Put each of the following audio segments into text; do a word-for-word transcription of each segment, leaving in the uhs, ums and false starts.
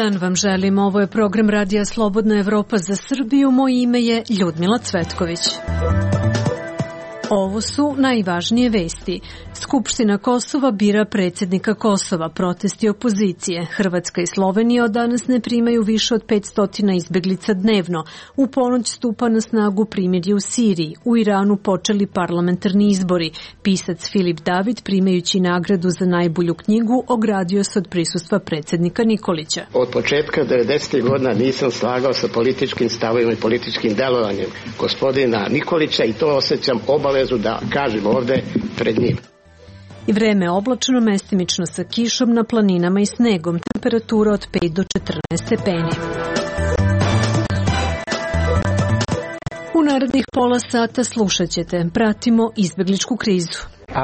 dan vam želim. Ovo je program Radija Slobodna Evropa za Srbiju. Moje ime je Ljudmila Cvetković. Ovo su najvažnije vesti. Skupština Kosova bira predsjednika Kosova, protesti opozicije. Hrvatska i Slovenija od danas ne primaju više od petsto izbeglica dnevno. U ponoć stupa na snagu primirje u Siriji. U Iranu počeli parlamentarni izbori. Pisac Filip David, primajući nagradu za najbolju knjigu, ogradio se od prisustva predsjednika Nikolića. Od početka devedesetih godina nisam slagao sa političkim stavovima i političkim delovanjem gospodina Nikolića i to osjećam obavezu da kažem ovde pred njim. I vreme oblačno, mestimično sa kišom, na planinama i snegom, temperatura od pet do četrnaest stepeni. U narednih pola sata slušat ćete, pratimo izbegličku krizu.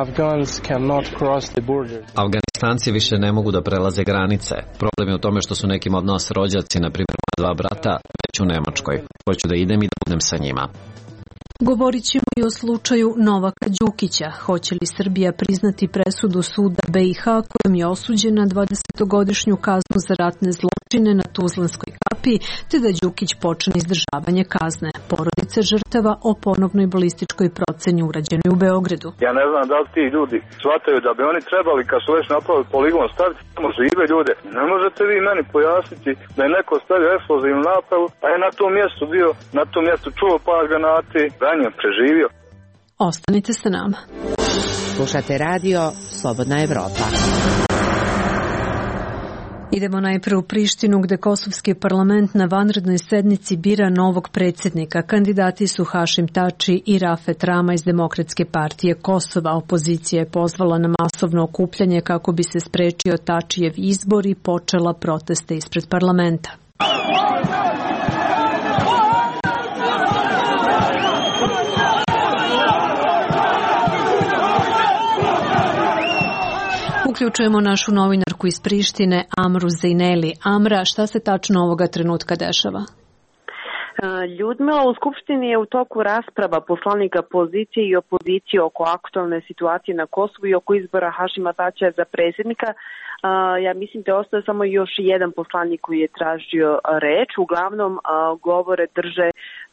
Afganistanci više ne mogu da prelaze granice. Problem je u tome što su nekima od nas rođaci, na primjer moja dva brata, već u Nemačkoj. Hoću da idem i da budem sa njima. Govorit ćemo i o slučaju Novaka Đukića. Hoće li Srbija priznati presudu suda B i H kojom je osuđen na dvadesetogodišnju kaznu za ratne zločine na Tuzlanskoj kapiji, te da Đukić počne izdržavanje kazne. Porodice žrtava o ponovnoj balističkoj proceni urađenoj u Beogradu. Ja ne znam da li ti ljudi shvataju da bi oni trebali, kad su već napravili poligon, staviti tamo žive ljude. Ne možete vi meni pojasniti da je neko stavio eksplozivnu napravu, a je na tom mjestu bio, na tom mjestu čuo par granati, preživio. Ostanite sa nama. Slušate radio Slobodna Evropa. Idemo najpre u Prištinu, gde kosovski parlament na vanrednoj sednici bira novog predsjednika. Kandidati su Hašim Tači i Rafet Rama iz Demokratske partije Kosova. Opozicija je pozvala na masovno okupljanje kako bi se sprečio Tačijev izbor i počela proteste ispred parlamenta. Uključujemo našu novinarku iz Prištine, Amru Zejneli. Amra, šta se tačno ovoga trenutka dešava? Ljudmila, u Skupštini je u toku rasprava poslanika pozicije i opozicije oko aktualne situacije na Kosovu i oko izbora Hašima Tačija za predsjednika. Ja mislim da ostaje samo još jedan poslanik koji je tražio reč. Uglavnom govore drže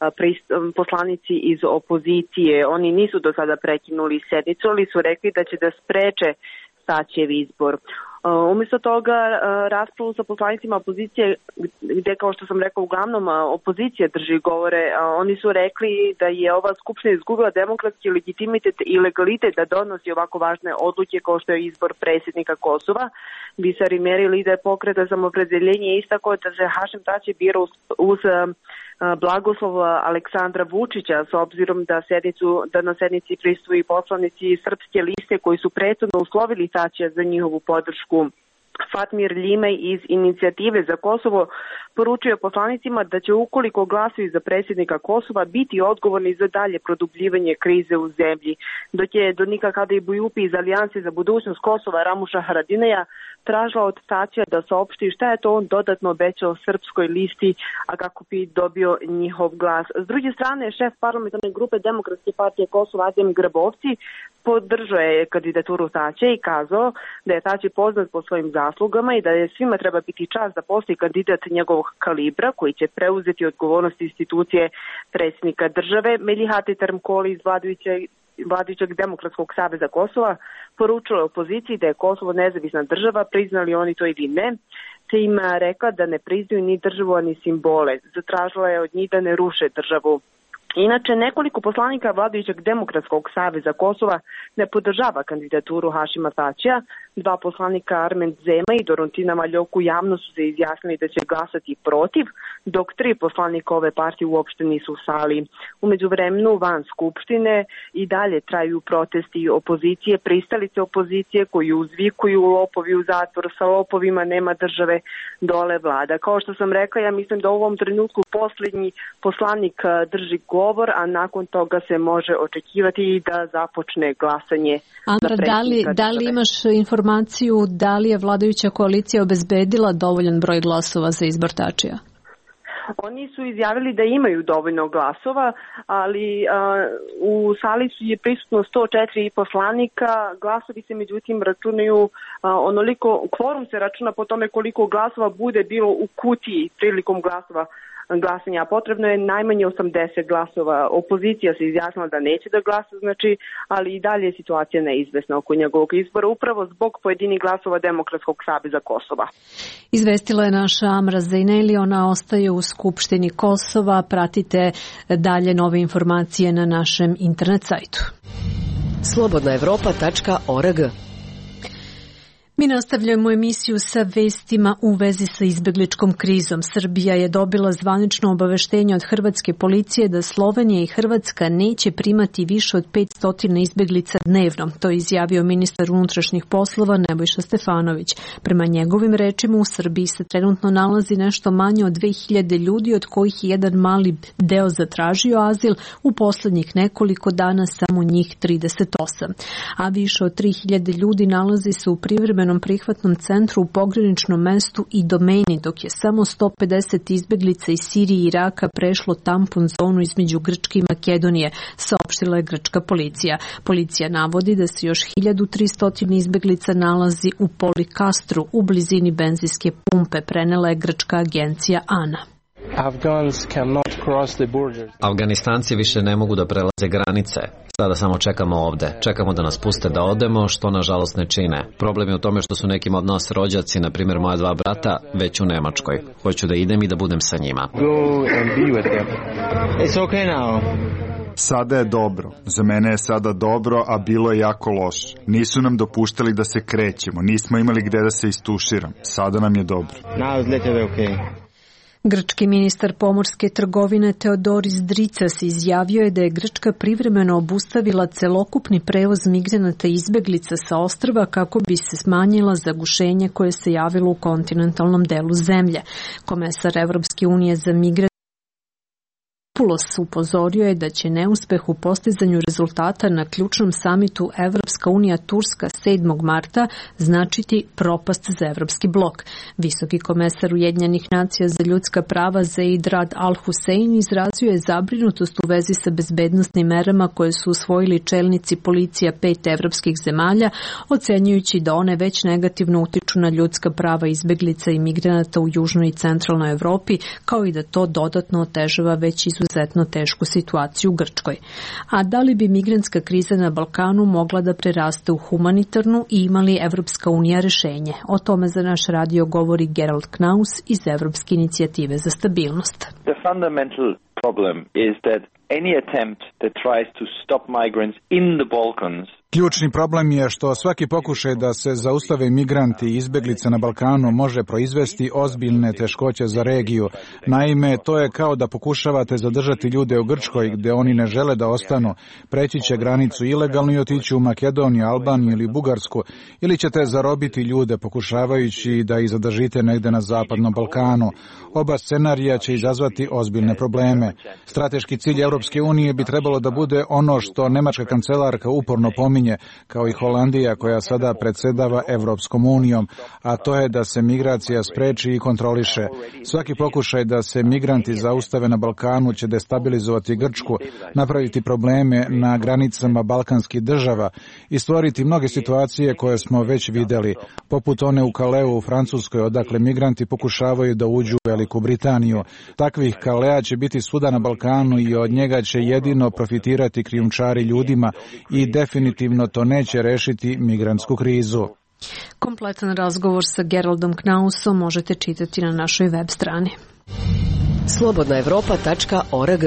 poslanici iz opozicije. Oni nisu do sada prekinuli sednicu, ali su rekli da će da spreče Tačijev izbor. Umjesto toga raspravu sa poslanicima opozicije, gdje, kao što sam rekao, uglavnom opozicija drži govore, oni su rekli da je ova skupština izgubila demokratski legitimitet i legalitet da donosi ovako važne odluke kao što je izbor predsjednika Kosova. Visar Imeri, lider pokreta Samoopredjeljenje, je istakao da se Hašim Tači bira uz, uz blagoslov Aleksandra Vučića, s obzirom da, sednicu, da na sednici prisustvuju poslanici Srpske liste koji su prethodno uslovili Tačija za njihovu podršku. Fatmir Ljimej iz Inicijative za Kosovo poručio poslanicima da će, ukoliko glasuju za predsjednika Kosova, biti odgovorni za dalje produbljivanje krize u zemlji. Dok je Donika Kadejbujupi iz Alijanse za budućnost Kosova Ramuša Haradineja tražila od Tačija da saopšti šta je to on dodatno obećao Srpskoj listi, a kako bi dobio njihov glas. S druge strane, šef parlamentarne grupe Demokratske partije Kosova Adem Grabovci podržao je kandidaturu Tačija i kazao da je Tači poznat po svojim zaslugama i da je svima treba biti čast da postoji kandidat njegovog kalibra koji će preuzeti odgovornost institucije predsjednika države. Melihati Termkoli iz vladajuće vladajućeg Demokratskog saveza Kosova poručila opoziciji da je Kosovo nezavisna država, priznali oni to ili ne, te im rekla da ne priznaju ni državu ni simbole. Zatražila je od njih da ne ruše državu. Inače, nekoliko poslanika vladajućeg Demokratskog saveza Kosova ne podržava kandidaturu Hašima Tačija. Dva poslanika, Armen Zema i Dorontina Maljoku, javno su se izjasnili da će glasati protiv, dok tri poslanika ove partije uopšte nisu u sali. U međuvremenu, van Skupštine i dalje traju protesti opozicije, pristalice opozicije koji uzvikuju lopovi u zatvor, sa lopovima nema države, dole vlada. Kao što sam rekla, ja mislim da u ovom trenutku posljednji poslanik drži govor, a nakon toga se može očekivati da započne glasanje. Amra, da li, da li imaš informaciju da li je vladajuća koalicija obezbedila dovoljan broj glasova za izbor Tačija? Oni su izjavili da imaju dovoljno glasova, ali uh, u sali su je prisutno sto četiri poslanika, glasovi se međutim računaju uh, onoliko, kvorum se računa po tome koliko glasova bude bilo u kutiji prilikom glasova glasanja. Potrebno je najmanje osamdeset glasova. Opozicija se izjasnila da neće da glasa, znači, ali i dalje je situacija neizvesna oko njegovog izbora, upravo zbog pojedinih glasova Demokratskog saveza Kosova. Izvestila je naša Amra Zejneli, ona ostaje u Skupštini Kosova. Pratite dalje nove informacije na našem internet sajtu. slobodna evropa tačka org. Mi nastavljamo emisiju sa vestima u vezi sa izbegličkom krizom. Srbija je dobila zvanično obaveštenje od hrvatske policije da Slovenija i Hrvatska neće primati više od petsto izbeglica dnevno. To je izjavio ministar unutrašnjih poslova Nebojša Stefanović. Prema njegovim rečima u Srbiji se trenutno nalazi nešto manje od dve hiljade ljudi, od kojih je jedan mali deo zatražio azil, u poslednjih nekoliko dana samo njih trideset osam. A više od tri hiljade ljudi nalazi se u privremenom prihvatnom centru u pograničnom mestu i domeni, dok je samo sto pedeset izbeglica iz Sirije i Iraka prešlo tampon zonu između Grčke i Makedonije, saopštila je grčka policija. Policija navodi da se još hiljadu tristo izbeglica nalazi u Polikastru, u blizini benzinske pumpe, prenela je grčka agencija ANA. Afganistanci više ne mogu da prelaze granice. Sada samo čekamo ovde. Čekamo da nas puste da odemo, što nažalost ne čine. Problem je u tome što su nekima od nas rođaci, na primjer moja dva brata, već u Nemačkoj. Hoću da idem i da budem sa njima. Sada je dobro. Za mene je sada dobro, a bilo je jako loše. Nisu nam dopuštali da se krećemo. Nismo imali gde da se istuširam. Sada nam je dobro. Grčki ministar pomorske trgovine Teodoris Dricas izjavio je da je Grčka privremeno obustavila celokupni prevoz migranata i izbeglica sa ostrva kako bi se smanjila zagušenje koje se javilo u kontinentalnom delu zemlje. Komesar Evropske unije za migracije Pulos upozorio je da će neuspeh u postizanju rezultata na ključnom samitu Evropska unija Turska sedmog marta značiti propast za evropski blok. Visoki komesar Ujedinjenih nacija za ljudska prava Zeid Rad Al Hussein izrazio je zabrinutost u vezi sa bezbednosnim merama koje su usvojili čelnici policija pet evropskih zemalja, ocenjujući da one već negativno utiču na ljudska prava izbeglica i migranata u južnoj i centralnoj Evropi, kao i da to dodatno otežava već izuzetno tešku situaciju u Grčkoj. A da li bi migrantska kriza na Balkanu mogla da preraste u humanitarnu i ima li Evropska unija rešenje? O tome za naš radio govori Gerald Knaus iz Evropske inicijative za stabilnost. The fundamental problem is that any attempt that tries to stop migrants in the Balkans. Ključni problem je što svaki pokušaj da se zaustave migranti i izbeglice na Balkanu može proizvesti ozbiljne teškoće za regiju. Naime, to je kao da pokušavate zadržati ljude u Grčkoj gde oni ne žele da ostanu. Preći će granicu ilegalno i otići u Makedoniju, Albaniju ili Bugarsku, ili ćete zarobiti ljude pokušavajući da ih zadržite negde na zapadnom Balkanu. Oba scenarija će izazvati ozbiljne probleme. Strateški cilj Evropske unije bi trebalo da bude ono što nemačka kancelarka uporno pominje, kao i Holandija koja sada predsedava Evropskom unijom, a to je da se migracija spreči i kontroliše. Svaki pokušaj da se migranti zaustave na Balkanu će destabilizovati Grčku, napraviti probleme na granicama balkanskih država i stvoriti mnoge situacije koje smo već videli, poput one u Kaleu u Francuskoj, odakle migranti pokušavaju da uđu u Veliku Britaniju. Takvih Kalea će biti svuda na Balkanu i od njega će jedino profitirati krijumčari ljudima i definitivno to neće rešiti migrantsku krizu. Kompletan razgovor sa Geraldom Knausom možete čitati na našoj web strani. slobodna evropa tačka org.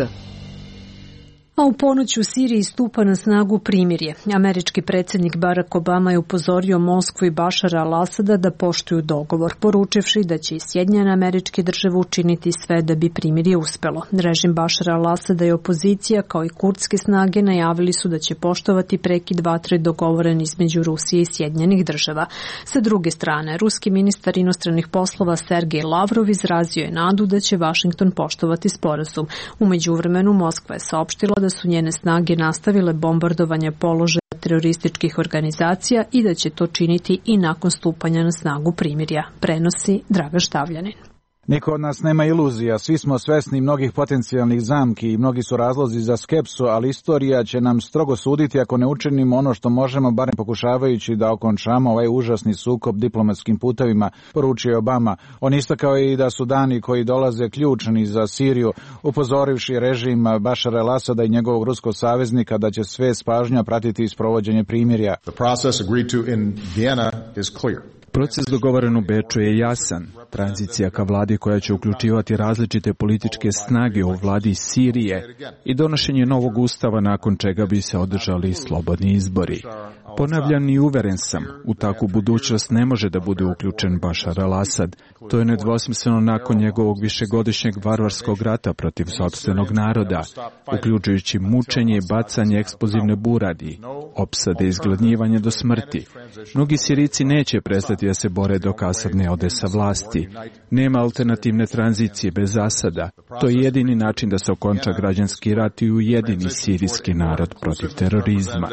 A u ponoć u Siriji stupa na snagu primirje. Američki predsjednik Barack Obama je upozorio Moskvu i Bašara al-Asada da poštuju dogovor, poručivši da će i Sjedinjene Američke Države učiniti sve da bi primirje uspelo. Režim Bašara al-Asada i opozicija, kao i kurdske snage, najavili su da će poštovati prekid vatre dogovoren između Rusije i Sjedinjenih Država. Sa druge strane, ruski ministar inostranih poslova Sergej Lavrov izrazio je nadu da će Vašington poštovati sporazum. U međuvremenu Moskva je saopštila da su njene snage nastavile bombardovanje položaja terorističkih organizacija i da će to činiti i nakon stupanja na snagu primirja, prenosi Dragan Štavljanin. Niko od nas nema iluzija, svi smo svesni mnogih potencijalnih zamki i mnogi su razlozi za skepsu, ali istorija će nam strogo suditi ako ne učinimo ono što možemo, barem pokušavajući da okončamo ovaj užasni sukob diplomatskim putevima, poručio Obama. On istakao i da su dani koji dolaze ključni za Siriju, upozorivši režim Bašara el-Asada i njegovog ruskog saveznika da će sve s pažnja pratiti isprovođenje primirja. The process agreed to in Vienna is clear. Proces dogovoren u Beču je jasan. Tranzicija ka vladi koja će uključivati različite političke snage u vladi Sirije i donošenje novog ustava nakon čega bi se održali slobodni izbori. Ponavljam i uveren sam, u takvu budućnost ne može da bude uključen Bašar al-Asad. To je nedvosmisleno nakon njegovog višegodišnjeg varvarskog rata protiv sopstvenog naroda, uključujući mučenje i bacanje eksplozivne buradi, opsade i izgladnjivanje do smrti. Mnogi Sirici neće prestati da se bore dok Asad ne ode sa vlasti. Nema alternativne tranzicije bez Asada. To je jedini način da se okonča građanski rat i ujedini sirijski narod protiv terorizma.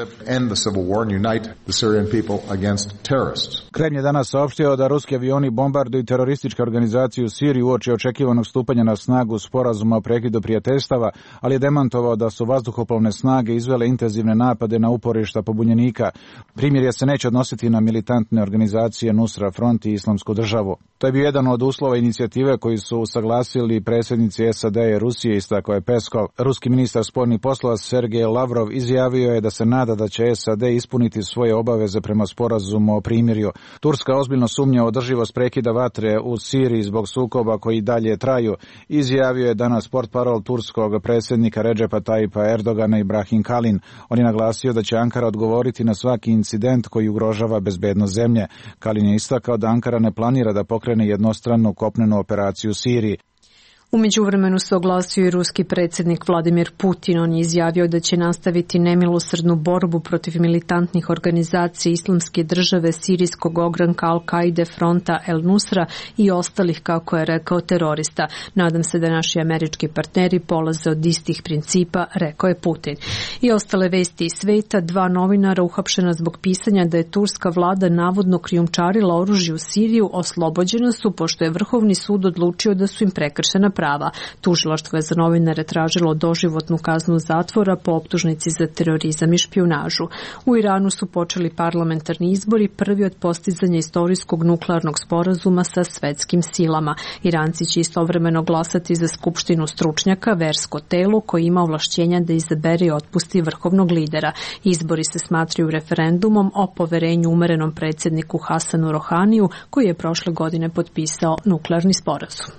Kremlj je danas saopštio da ruski avioni bombarduju terorističke organizacije u Siriji uoči očekivanog stupanja na snagu sporazuma o prekidu prijateljstava, ali je demantovao da su vazduhoplovne snage izvele intenzivne napade na uporišta pobunjenika. Primirje se neće odnositi na militantne organizacije Nusra Front i Islamsku državu. To je bio jedan od uslova inicijative koji su usaglasili predsjednici S A D i Rusije, istakao je Peskov. Ruski ministar spoljnih poslova Sergej Lavrov izjavio je da se nada da će S A D ispuniti svoje obaveze prema sporazumu o primirju. Turska ozbiljno sumnja u održivost prekida vatre u Siriji zbog sukoba koji dalje traju, izjavio je danas portparol turskog predsjednika Redžepa Tayyipa Erdogana Ibrahim Kalin. On je naglasio da će Ankara odgovoriti na svaki incident koji ugrožava bezbednost zemlje. Kalin je istakao da Ankara ne planira da pokrene jednostranu kopnenu operaciju u Siriji. U međuvremenu se oglasio i ruski predsjednik Vladimir Putin. On je izjavio da će nastaviti nemilosrdnu borbu protiv militantnih organizacija Islamske države, sirijskog ogranka Al-Kaide, fronta El Nusra i ostalih, kako je rekao, terorista. Nadam se da naši američki partneri polaze od istih principa, rekao je Putin. I ostale vesti iz sveta, dva novinara uhapšena zbog pisanja da je turska vlada navodno krijumčarila oružje u Siriju oslobođena su, pošto je Vrhovni sud odlučio da su im prekršena prava. Tužilaštvo je za novinare tražilo doživotnu kaznu zatvora po optužnici za terorizam i špijunažu. U Iranu su počeli parlamentarni izbori, prvi od postizanja istorijskog nuklearnog sporazuma sa svetskim silama. Iranci će istovremeno glasati za skupštinu stručnjaka, versko telo koje ima ovlašćenja da izabere i otpusti vrhovnog lidera. Izbori se smatraju referendumom o poverenju umerenom predsjedniku Hasanu Rohaniju, koji je prošle godine potpisao nuklearni sporazum.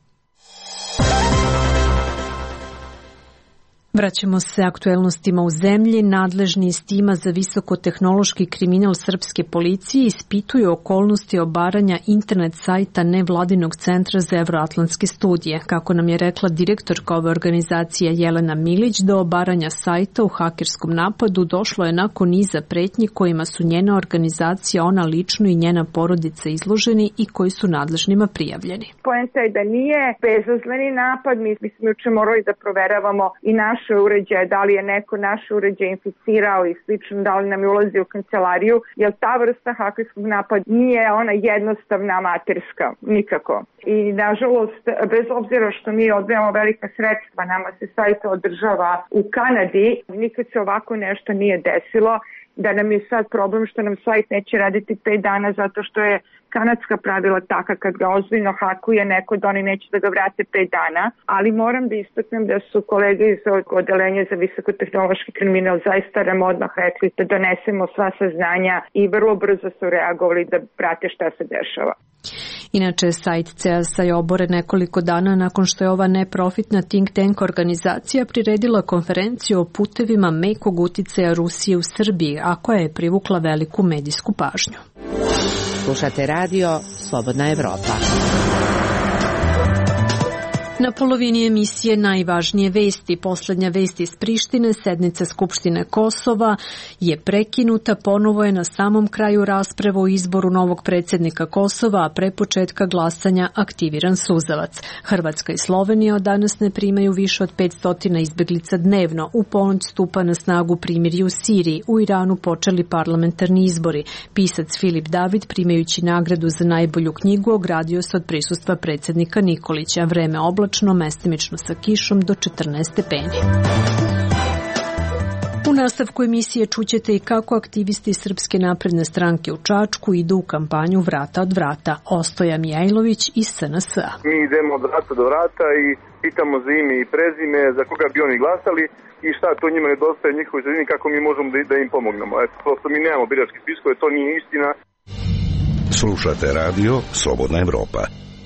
Vraćamo se aktuelnostima u zemlji. Nadležni iz tima za visokotehnološki kriminal srpske policije ispituju okolnosti obaranja internet sajta nevladinog centra za evroatlantske studije. Kako nam je rekla direktorka ove organizacije Jelena Milić, do obaranja sajta u hakerskom napadu došlo je nakon niza pretnji kojima su njena organizacija, ona lično i njena porodica izloženi i koji su nadležnima prijavljeni. Poenta je da nije bezazleni napad, mi smo juče morali da proveravamo i naš uređaje, da li je neko naš uređaj inficirao i slično, da li nam je ulazio u kancelariju, jer ta vrsta hakerskog napada nije ona jednostavna amaterska, nikako. I nažalost, bez obzira što mi odvajamo velika sredstva, nama se sajt održava u Kanadi, nikad se ovako nešto nije desilo, da nam je sad problem što nam sajt neće raditi pet dana zato što je kanadska pravila taka kad ga ozbiljno hakuje neko da oni neće da ga vrate pet dana, ali moram da istaknem da su kolege iz odeljenja za visokotehnološki kriminal zaista nam odmah rekli da donesemo sva saznanja i vrlo brzo su reagovali da prate šta se dešava. Inače, sajt C E A S-a je oboren nekoliko dana nakon što je ova neprofitna think tank organizacija priredila konferenciju o putevima mekog uticaja Rusije u Srbiji, a koja je privukla veliku medijsku pažnju. Slušate radio Slobodna Evropa. Na polovini emisije najvažnije vesti. Poslednja vest iz Prištine, sednica Skupštine Kosova je prekinuta, ponovo je na samom kraju rasprave o izboru novog predsjednika Kosova, a pre početka glasanja aktiviran suzavac. Hrvatska i Slovenija od danas ne primaju više od petsto izbeglica dnevno. U ponoć stupa na snagu primirje u Siriji. U Iranu počeli parlamentarni izbori. Pisac Filip David, primajući nagradu za najbolju knjigu, ogradio se od prisustva predsjednika Nikolića. Vreme oblačno, mestimično sa kišom do četrnaest stepeni. U nastavku emisije čućete i kako aktivisti Srpske napredne stranke u Čačku idu u kampanju Vrata od vrata. Ostoja Mijajlović iz S N S-a. Mi idemo od vrata do vrata i pitamo za ime i prezime, za koga bi oni glasali i šta to njima nedostaje njihovoj sredini, kako mi možemo da, da im pomognemo. Eto, prosto mi nemamo biračke spiskove, to nije istina. Slušate radio Slobodna Evropa.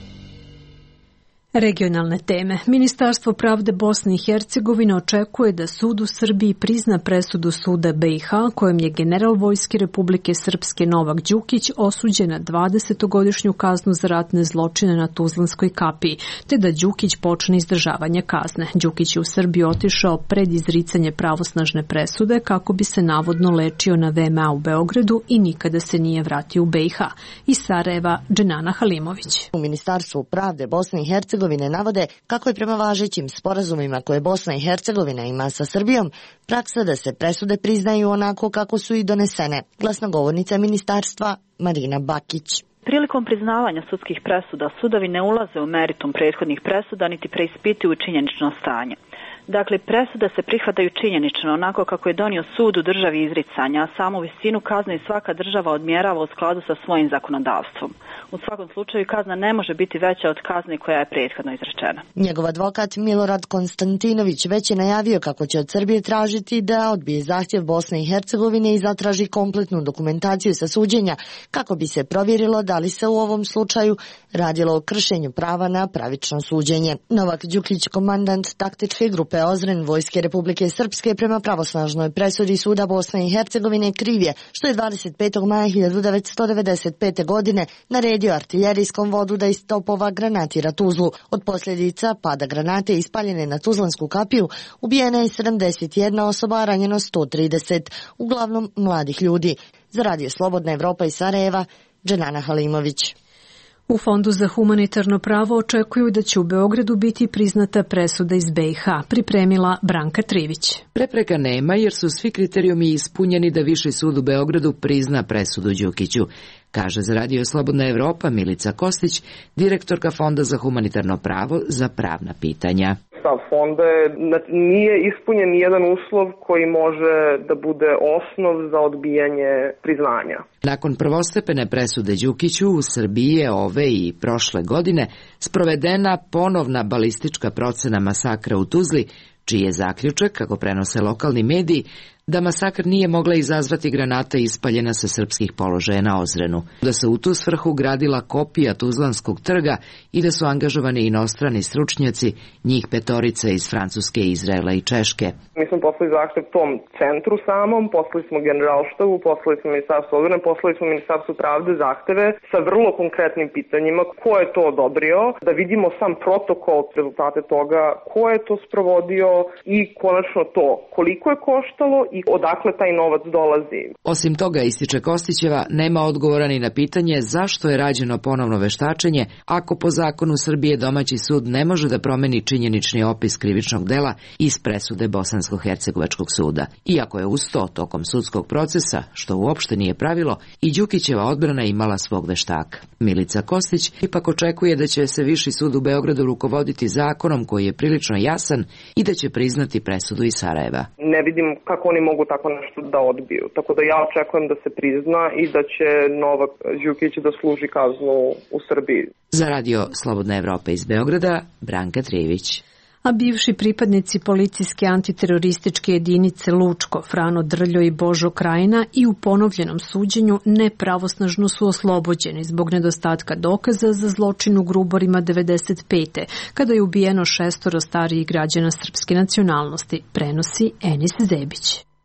Regionalne teme. Ministarstvo pravde Bosne i Hercegovine očekuje da sud u Srbiji prizna presudu suda B i H kojem je general Vojske Republike Srpske Novak Đukić osuđen na dvadesetogodišnju kaznu za ratne zločine na Tuzlanskoj kapiji, te da Đukić počne izdržavanje kazne. Đukić je u Srbiju otišao pred izricanje pravosnažne presude kako bi se navodno lečio na V M A u Beogradu i nikada se nije vratio u B i H. Iz Sarajeva, Dženana Halimović. U Ministarstvu pravde Bosne i Hercegovine navode kako je prema važećim sporazumima koje Bosna i Hercegovina ima sa Srbijom praksa da se presude priznaju onako kako su i donesene. Glasnogovornica ministarstva Marina Bakić. Prilikom priznavanja sudskih presuda sudovi ne ulaze u meritum prethodnih presuda niti preispituju činjenično stanje. Dakle, presude se prihvataju činjenično onako kako je donio sud u državi izricanja, a samu visinu kazne i svaka država odmjerava u skladu sa svojim zakonodavstvom. U svakom slučaju kazna ne može biti veća od kazne koja je prethodno izrečena. Njegov advokat Milorad Konstantinović već je najavio kako će od Srbije tražiti da odbije zahtjev Bosne i Hercegovine i zatraži kompletnu dokumentaciju sa suđenja kako bi se provjerilo da li se u ovom slučaju radilo o kršenju prava na pravično suđenje. Novak Đukić, komandant taktičke grupe Ozren Vojske Republike Srpske, prema pravosnažnoj presudi suda Bosne i Hercegovine kriv je što je dvadeset petog maja hiljadu devetsto devedeset pete. godine naredio artiljerijskom vodu da iz topova granatira Tuzlu. Od posljedica pada granate ispaljene na Tuzlansku kapiju ubijena je sedamdeset jedna osoba, a ranjeno sto trideset, uglavnom mladih ljudi. Za radio Slobodna Evropa iz Sarajeva, Dženana Halimović. U Fondu za humanitarno pravo očekuju da će u Beogradu biti priznata presuda iz B i H, pripremila Branka Trivić. Prepreka nema jer su svi kriterijumi ispunjeni da Viši sud u Beogradu prizna presudu Đukiću, kaže za radio Slobodna Evropa Milica Kostić, direktorka Fonda za humanitarno pravo za pravna pitanja. Stav fonda je da nije ispunjen nijedan uslov koji može da bude osnov za odbijanje priznanja. Nakon prvostepene presude Đukiću u Srbiji je ove i prošle godine sprovedena ponovna balistička procena masakra u Tuzli, čiji je zaključak, kako prenose lokalni mediji, da masakr nije mogla izazvati granata ispaljena sa srpskih položaja na Ozrenu, da se u tu svrhu gradila kopija Tuzlanskog trga i da su angažovani inostrani stručnjaci, njih petorica iz Francuske, Izraela i Češke. Mi smo poslali zahtev tom centru samom, poslali smo generalštabu, poslali smo ministarstvo odbrane, poslali smo ministarstvo pravde zahteve sa vrlo konkretnim pitanjima ko je to odobrio, da vidimo sam protokol, rezultate toga, ko je to sprovodio i konačno to koliko je koštalo i odakle taj novac dolazi. Osim toga, ističe Kostićeva, nema odgovora ni na pitanje zašto je rađeno ponovno veštačenje ako po zakonu Srbije domaći sud ne može da promeni činjenični opis krivičnog dela iz presude Bosansko-hercegovačkog suda. Iako je uz to tokom sudskog procesa, što uopšte nije pravilo, i Đukićeva odbrana imala svog veštaka. Milica Kostić ipak očekuje da će se Viši sud u Beogradu rukovoditi zakonom koji je prilično jasan i da će priznati presudu iz Sarajeva. Ne vidim kako oni mogu tako nešto da odbiju. Tako da ja očekujem da se prizna i da će Novak Đukić da služi kaznu u Srbiji. Za radio Slobodna Evropa iz Beograda, Branka Trivić. A bivši pripadnici policijske antiterorističke jedinice Lučko, Frano Drljo i Božo Krajina i u ponovljenom suđenju nepravosnažno su oslobođeni zbog nedostatka dokaza za zločin u Gruborima devedeset pete. kada je ubijeno šestoro starijih građana srpske nacionalnosti, prenosi Enis Zebić.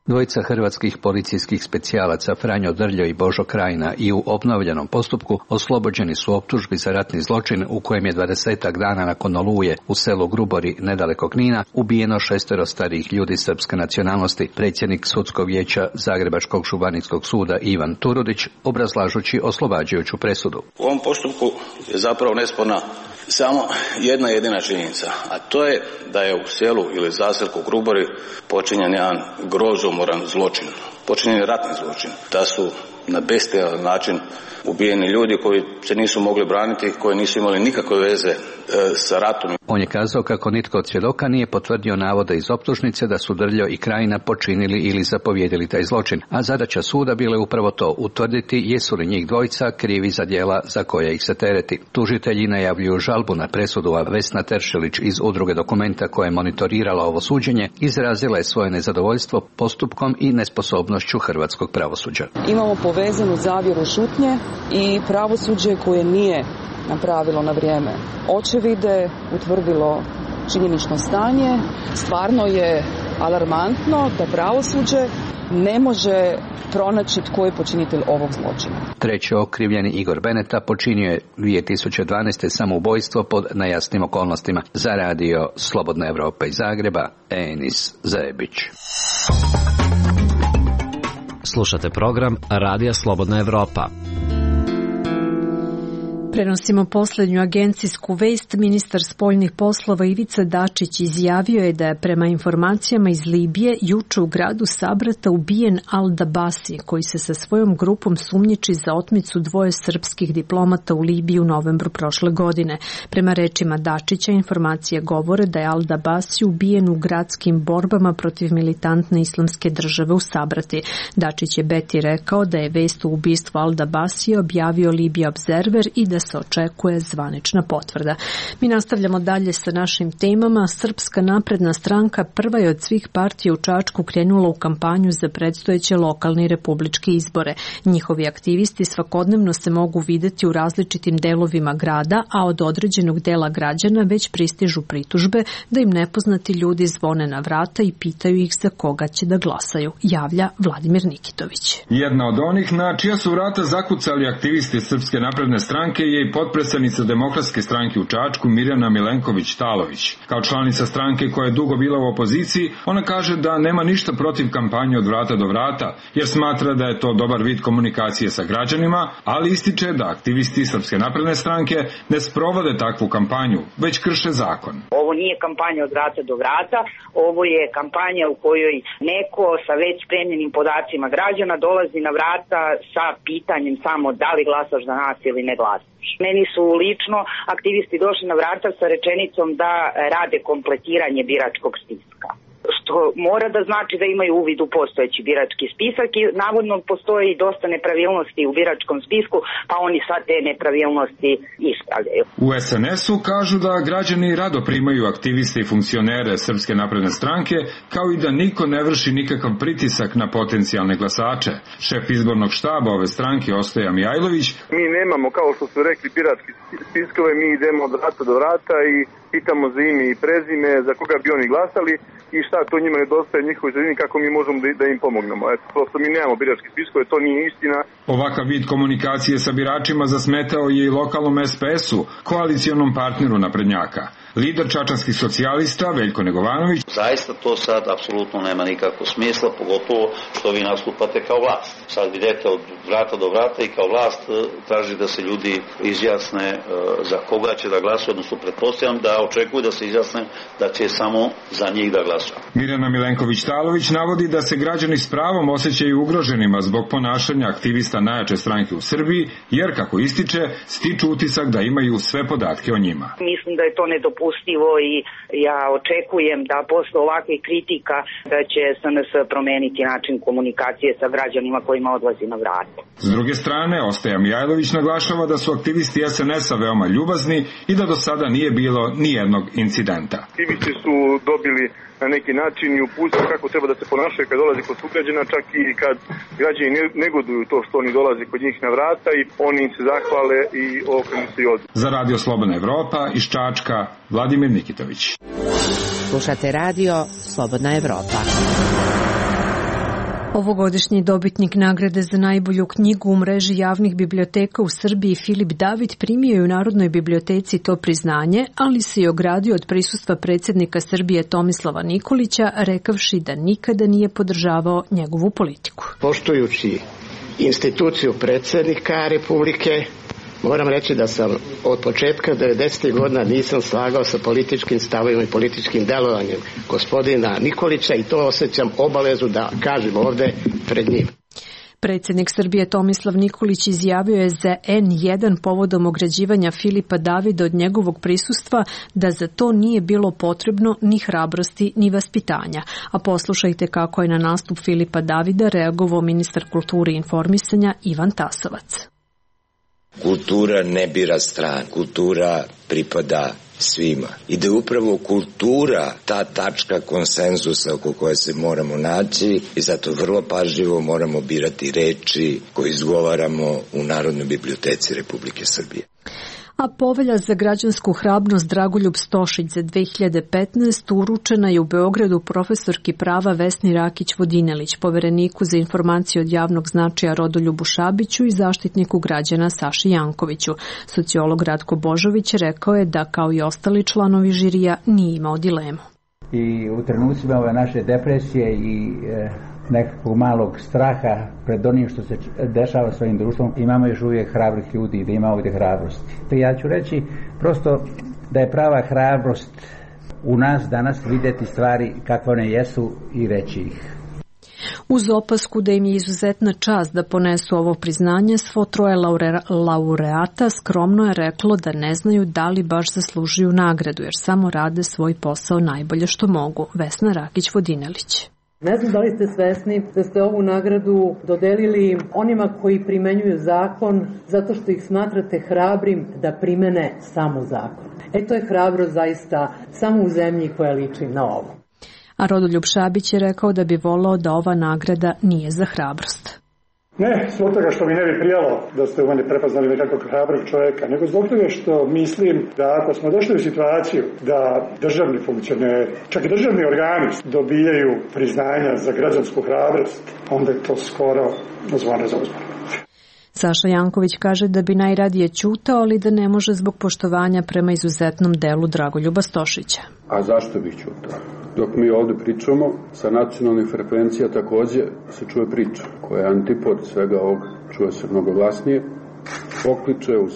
Dvojica hrvatskih policijskih specijalaca Franjo Drljo i Božo Krajina i u obnovljenom postupku oslobođeni su optužbi za ratni zločin u kojem je dvadesetak dana nakon Oluje u selu Grubori nedaleko Knina ubijeno šestero starijih ljudi srpske nacionalnosti. Predsjednik sudskog vijeća Zagrebačkog županijskog suda Ivan Turudić obrazlažući oslobađajuću presudu. U ovom postupku je zapravo nesporna samo jedna jedina činjenica, a to je da je u selu ili zaselku Grubori počinjen jedan grozomoran zločin, počinjen je ratni zločin, da su na bestijalan način ubijeni ljudi koji se nisu mogli braniti, koji nisu imali nikakve veze e, sa ratom. On je kazao kako nitko od svjedoka nije potvrdio navode iz optužnice da su Drljo i Krajina počinili ili zapovjedili taj zločin, a zadaća suda bila je upravo to, utvrditi jesu li njih dvojica krivi za djela za koje ih se tereti. Tužitelji najavljuju žalbu na presudu, a Vesna Teršelić iz udruge Dokumenta koja je monitorirala ovo suđenje izrazila je svoje nezadovoljstvo postupkom i nesposobnošću hrvatskog pravosuđa. Imamo povezanu zavjeru šutnje i pravosuđe koje nije napravilo na vrijeme očevide, utvrdilo činjenično stanje. Stvarno je alarmantno da pravosuđe ne može pronaći tko je počinitelj ovog zločina. Treći okrivljeni Igor Beneta počinio je dvije tisuće dvanaeste samoubojstvo pod nejasnim okolnostima. Za radio Slobodna Evropa iz Zagreba, Enis Zajebić. Slušate program Radija Slobodna Evropa. Prenosimo posljednju agencijsku vest. Ministar spoljnih poslova Ivica Dačić izjavio je da je prema informacijama iz Libije juče u gradu Sabrata ubijen Al-Dabasi, koji se sa svojom grupom sumnjiči za otmicu dvoje srpskih diplomata u Libiji u novembru prošle godine. Prema rečima Dačića, informacije govore da je Al-Dabasi ubijen u gradskim borbama protiv militantne islamske države u Sabrati. Dačić je Beti rekao da je vest o ubistvu Al-Dabasi objavio Libya Observer i da se očekuje zvanična potvrda. Mi nastavljamo dalje sa našim temama. Srpska napredna stranka prva je od svih partija u Čačku krenula u kampanju za predstojeće lokalne i republičke izbore. Njihovi aktivisti svakodnevno se mogu vidjeti u različitim delovima grada, a od određenog dela građana već pristižu pritužbe da im nepoznati ljudi zvone na vrata i pitaju ih za koga će da glasaju, javlja Vladimir Nikitović. Jedna od onih na čija su vrata zakucali aktivisti Srpske napredne stranke je i potpredsednica Demokratske stranke u Čačku Mirjana Milenković-Talović. Kao članica stranke koja je dugo bila u opoziciji, ona kaže da nema ništa protiv kampanje od vrata do vrata, jer smatra da je to dobar vid komunikacije sa građanima, ali ističe da aktivisti Srpske napredne stranke ne sprovode takvu kampanju, već krše zakon. Ovo nije kampanja od vrata do vrata, ovo je kampanja u kojoj neko sa već spremljenim podacima građana dolazi na vrata sa pitanjem samo da li glasaš za nas ili ne glasaš. Meni su lično aktivisti došli na vrata sa rečenicom da rade kompletiranje biračkog spiska. Što mora da znači da imaju uvid u postojeći birački spisak i navodno postoji i dosta nepravilnosti u biračkom spisku, pa oni sad te nepravilnosti ispravljaju. U es en esu kažu da građani rado primaju aktiviste i funkcionere Srpske napredne stranke, kao i da niko ne vrši nikakav pritisak na potencijalne glasače. Šef izbornog štaba ove stranke Ostoja Mijajlović: Mi nemamo, kao što su rekli, birački spiskove, mi idemo od vrata do vrata i pitamo za ime i prezime, za koga bi oni glasali i šta to njima nedostaje njihovoj sredini, kako mi možemo da, da im pomognemo. Eto, prosto mi nemamo birački spiskove, to nije istina. Ovakav vid komunikacije sa biračima zasmetao je i lokalnom es pe esu, koalicijonom partneru naprednjaka. Lider čačanskih socijalista Veljko Negovanović: Zaista to sad apsolutno nema nikakvog smisla, pogotovo što vi nastupate kao vlast. Sad idete od vrata do vrata i kao vlast traži da se ljudi izjasne za koga će da glasuju, odnosno pretpostavljam da očekuju da se izjasne da će samo za njih da glasuju. Mirjana Milenković-Talović navodi da se građani s pravom osjećaju ugroženima zbog ponašanja aktivista najjače stranke u Srbiji, jer, kako ističe, stiču utisak da imaju sve podatke o njima. Mislim da je to nedopustivo i ja očekujem da posle ovakvih kritika da će es en es promeniti način komunikacije sa građanima kojima odlazi na vrata. S druge strane, Ostoja Mijajlović naglašava da su aktivisti es en esa veoma ljubazni i da do sada nije bilo ni jednog incidenta. Aktivisti su dobili na neki način i upustili kako treba da se ponašaju kad dolazi kod sugrađana, čak i kad građani negoduju to što oni dolaze kod njih na vrata i oni im se zahvale i okrenu se i odu. Za Radio Slobodna Evropa iz Čačka, Vladimir Nikitović. Slušate radio Slobodna Evropa. Ovogodišnji dobitnik nagrade za najbolju knjigu u mreži javnih biblioteka u Srbiji Filip David primio je u Narodnoj biblioteci to priznanje, ali se i ogradio od prisustva predsjednika Srbije Tomislava Nikolića, rekavši da nikada nije podržavao njegovu politiku. Poštujući instituciju predsjednika Republike, moram reći da sam od početka devedesetih godina nisam slagao sa političkim stavovima i političkim delovanjem gospodina Nikolića i to osjećam obavezu da kažem ovde pred njim. Predsjednik Srbije Tomislav Nikolić izjavio je za en jedan povodom ograđivanja Filipa Davida od njegovog prisustva da za to nije bilo potrebno ni hrabrosti ni vaspitanja. A poslušajte kako je na nastup Filipa Davida reagovao ministar kulture i informisanja Ivan Tasovac. Kultura ne bira stran, kultura pripada svima. I da je upravo kultura ta tačka konsenzusa oko koje se moramo naći i zato vrlo pažljivo moramo birati reči koje izgovaramo u Narodnoj biblioteci Republike Srbije. A povelja za građansku hrabrost Dragoljub Stošić za dve hiljade petnaestu uručena je u Beogradu profesorki prava Vesni Rakić-Vodinelić, povereniku za informacije od javnog značaja Rodoljubu Šabiću i zaštitniku građana Saši Jankoviću. Sociolog Ratko Božović rekao je da, kao i ostali članovi žirija, nije imao dilemu. I u trenucima ove naše depresije i e, nekakvog malog straha pred onim što se dešava s ovim društvom, imamo još uvijek hrabrih ljudi i da ima ovdje hrabrosti. Ja ću reći prosto da je prava hrabrost u nas danas vidjeti stvari kakve one jesu i reći ih. Uz opasku da im je izuzetna čast da ponesu ovo priznanje, svo troje laure, laureata skromno je reklo da ne znaju da li baš zaslužuju nagradu, jer samo rade svoj posao najbolje što mogu. Vesna Rakić-Vodinelić. Ne znam da li ste svesni da ste ovu nagradu dodelili onima koji primenjuju zakon zato što ih smatrate hrabrim da primene samo zakon. E to je hrabro zaista samo u zemlji koja liči na ovo. A Rodoljub Šabić je rekao da bi volao da ova nagrada nije za hrabrost. Ne zbog toga što mi ne bi prijalo da ste u mene prepoznali nekakvog hrabrog čovjeka, nego zbog toga što mislim da ako smo došli u situaciju da državni funkcioneri, čak i državni organi dobijaju priznanja za građansku hrabrost, onda je to skoro zvone za uzbor. Saša Janković kaže da bi najradije ćutao, ali da ne može zbog poštovanja prema izuzetnom delu Dragoljuba Stošića. A zašto bih ćutao? Dok mi ovdje pričamo, sa nacionalnih frekvencija također se čuje priča, koja je antipod svega ovog, čuje se mnogo glasnije, pokliče uz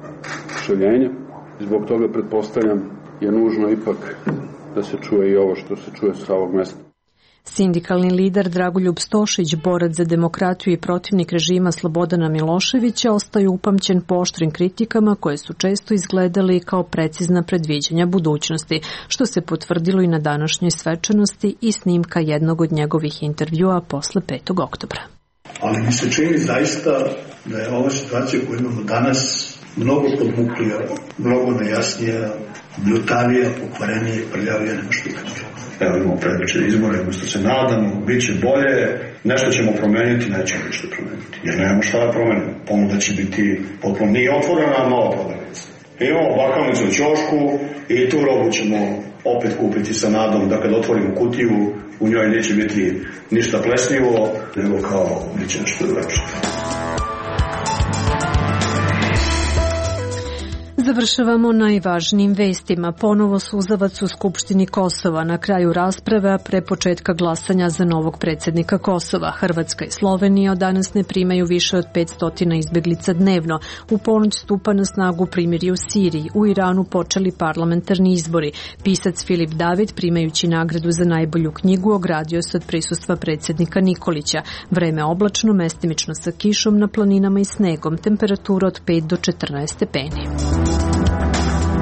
šeljenje. Zbog toga, pretpostavljam, je nužno ipak da se čuje i ovo što se čuje sa ovog mjesta. Sindikalni lider Dragoljub Stošić, borac za demokratiju i protivnik režima Slobodana Miloševića, ostaju upamćen po oštrim kritikama koje su često izgledali kao precizna predviđanja budućnosti, što se potvrdilo i na današnjoj svečanosti i snimka jednog od njegovih intervjua posle petog oktobra. Ali mi se čini zaista da je ova situacija koju imamo danas mnogo podmuklija, mnogo nejasnija, bljutavija, pokvarenija i prljavija nego što ikad bilo. Evo imamo predviđene izbore, umjesto se nadamo, bit će bolje, nešto ćemo promeniti, nećemo ništa promeniti. Jer nemamo šta da promenimo. Ponuda će biti potpuno nije otvorena, nova prodavnica. Imamo bakalnicu u ćošku i tu robu ćemo opet kupiti sa nadom da kad otvorimo kutiju, u njoj neće biti ništa plesnivo, nego kao bit će nešto lepše. Završavamo najvažnijim vestima. Ponovo suzavac u Skupštini Kosova. Na kraju rasprave, a pre početka glasanja za novog predsjednika Kosova. Hrvatska i Slovenija od danas ne primaju više od petsto izbjeglica dnevno. U ponoć stupa na snagu primirje u Siriji. U Iranu počeli parlamentarni izbori. Pisac Filip David, primajući nagradu za najbolju knjigu, ogradio se od prisustva predsjednika Nikolića. Vreme oblačno, mestimično sa kišom, na planinama i snegom. Temperatura od pet do četrnaest stepeni.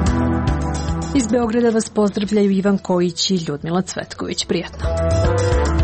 Iz Beograda vas pozdravljaju Ivan Kojić i Ljudmila Cvetković. Prijatno.